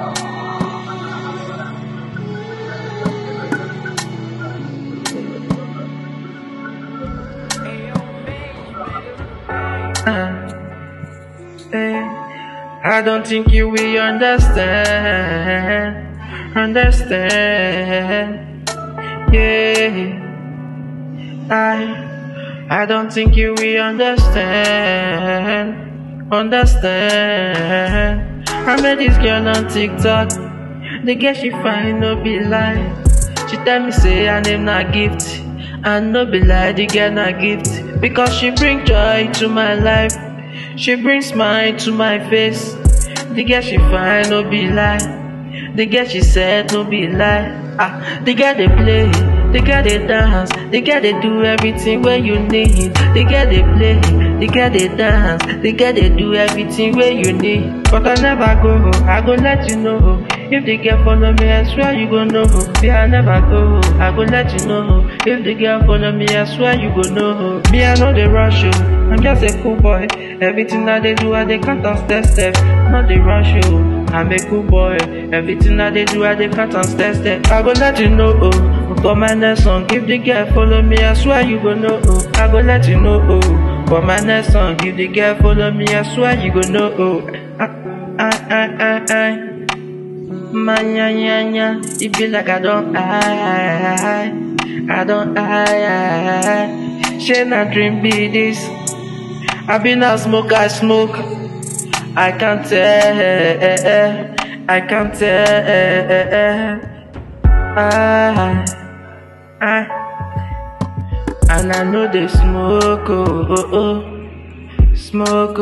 I don't think you will understand. Yeah. I don't think you will understand. I met this girl on TikTok. The girl she find no be lie. She tell me say her name not gift. And no be lie, the girl not gift. Because she bring joy to my life. She bring smile to my face. The girl she find no be lie. The girl she said no be lie. The girl they play, the girl they dance, the girl they do everything where you need. The girl they play, the girl they dance, the girl they do everything where you need. But I never go, I go let you know. If the girl follow me, I swear you gon' know. Me I never go, I go let you know. If the girl follow me, I swear you gon' know. Me I know they rush you, I'm just a cool boy. Everything that they do, I they count on step. Not they rush you, I'm a cool boy. Everything that they do, I they count on step. I go let you know. For my next song, if the girl follow me, I swear you gon' know. I go let you know. For my next song, if the girl follow me, I swear you gon' know. Manya, it be like I don't She not dream be this. I been a smoke, I smoke. I can't tell. And I know they smoke, smoke,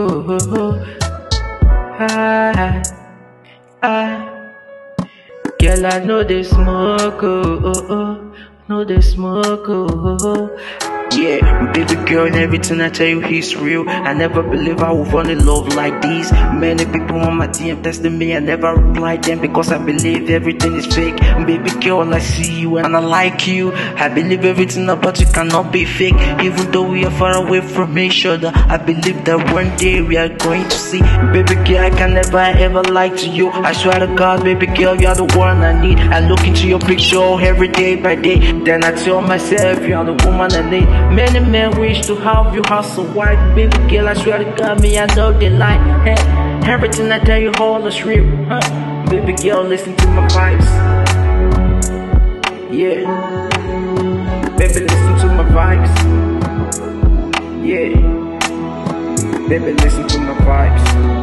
Girl, I know they smoke, know they smoke, Yeah, baby girl, and everything I tell you he's real. I never believe I would fall in love like this. Many people on my DM testing me, I never reply them because I believe everything is fake. Baby girl, I see you and I like you. I believe everything about you cannot be fake. Even though we are far away from each other, I believe that one day we are going to see. Baby girl, I can never ever lie to you. I swear to God, baby girl, you are the one I need. I look into your picture every day by day. Then I tell myself, you are the woman I need. Many men wish to have you house so white. Baby girl, I swear to God, me, I know they lie. Hey, everything I tell you all is real. Baby girl, listen to my vibes. Yeah. Baby, listen to my vibes. Yeah. Baby, listen to my vibes.